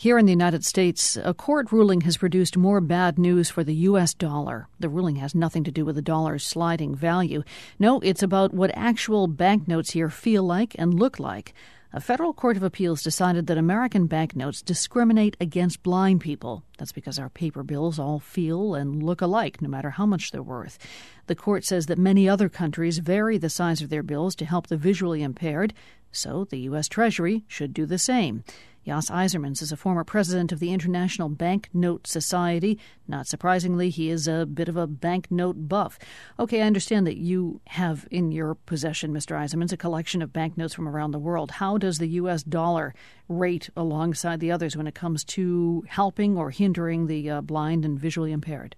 Here in the United States, a court ruling has produced more bad news for the U.S. dollar. The ruling has nothing to do with the dollar's sliding value. No, it's about what actual banknotes here feel like and look like. A federal court of appeals decided that American banknotes discriminate against blind people. That's because our paper bills all feel and look alike, no matter how much they're worth. The court says that many other countries vary the size of their bills to help the visually impaired, so the U.S. Treasury should do the same. Jos IJzermans is a former president of the International Banknote Society. Not surprisingly, he is a bit of a banknote buff. Okay, I understand that you have in your possession, Mr. IJzermans, a collection of banknotes from around the world. How does the U.S. dollar rate alongside the others when it comes to helping or hindering the blind and visually impaired?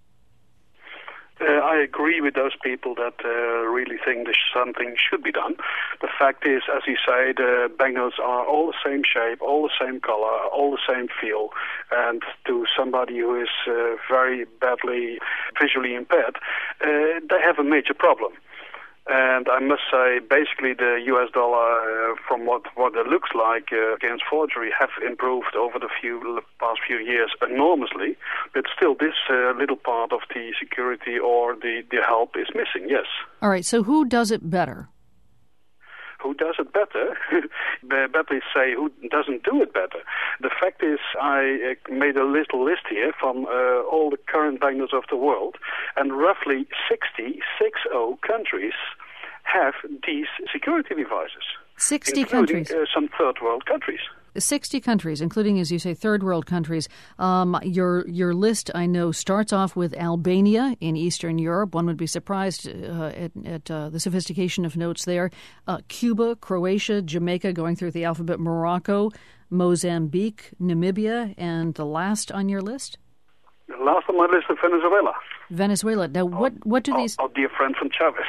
I agree with those people that really think that something should be done. The fact is, as you say, the banknotes are all the same shape, all the same color, all the same feel. And to somebody who is very badly visually impaired, they have a major problem. And I must say, basically, the U.S. dollar, from what it looks like against forgery, have improved over the past few years enormously. But still, this little part of the security or the help is missing, yes. All right, so who does it better? Who does it better? Better say who doesn't do it better. The fact is, I made a little list here from all the current banknotes of the world, and roughly 60 countries have these security devices. 60 including, countries? Some third world countries. 60 countries, including, as you say, third world countries. Your list, I know, starts off with Albania in Eastern Europe. One would be surprised at the sophistication of notes there. Cuba, Croatia, Jamaica, going through the alphabet, Morocco, Mozambique, Namibia, and the last on your list? The last on my list is Venezuela. Venezuela. Now, what do these... Our dear friend from Chavez.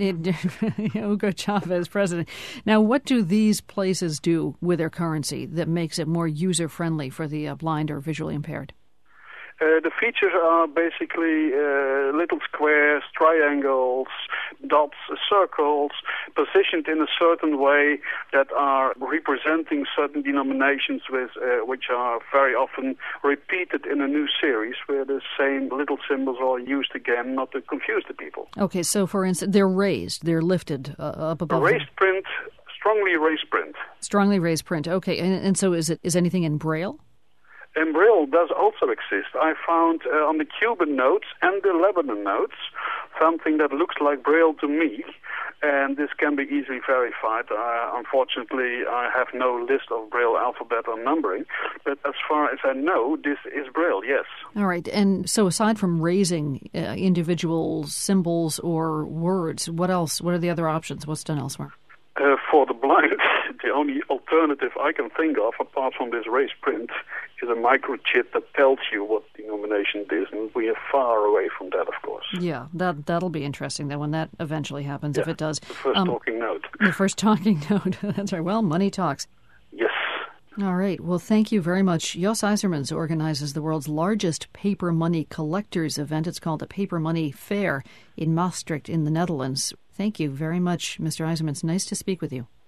Hugo Chavez, president. Now, what do these places do with their currency that makes it more user-friendly for the blind or visually impaired? The features are basically little squares, triangles, dots, circles, positioned in a certain way that are representing certain denominations which are very often repeated in a new series where the same little symbols are used again, not to confuse the people. Okay, so for instance, they're raised, they're lifted up above. A raised print, strongly raised print. Strongly raised print, okay. And so is anything in Braille? And Braille does also exist. I found on the Cuban notes and the Lebanon notes something that looks like Braille to me, and this can be easily verified. Unfortunately, I have no list of Braille alphabet or numbering, but as far as I know, this is Braille, yes. All right, and so aside from raising individual symbols or words, what else? What are the other options? What's done elsewhere? For the blind, the only alternative I can think of, apart from this raised print, is a microchip that tells you what denomination it is, and we are far away from that, of course. Yeah, that'll be interesting, then, when that eventually happens, if it does. The first talking note. The first talking note, that's right. Well, money talks. Yes. All right. Well, thank you very much. Jos IJzermans organizes the world's largest paper money collectors event. It's called the Paper Money Fair in Maastricht in the Netherlands. Thank you very much, Mr. IJzermans. Nice to speak with you.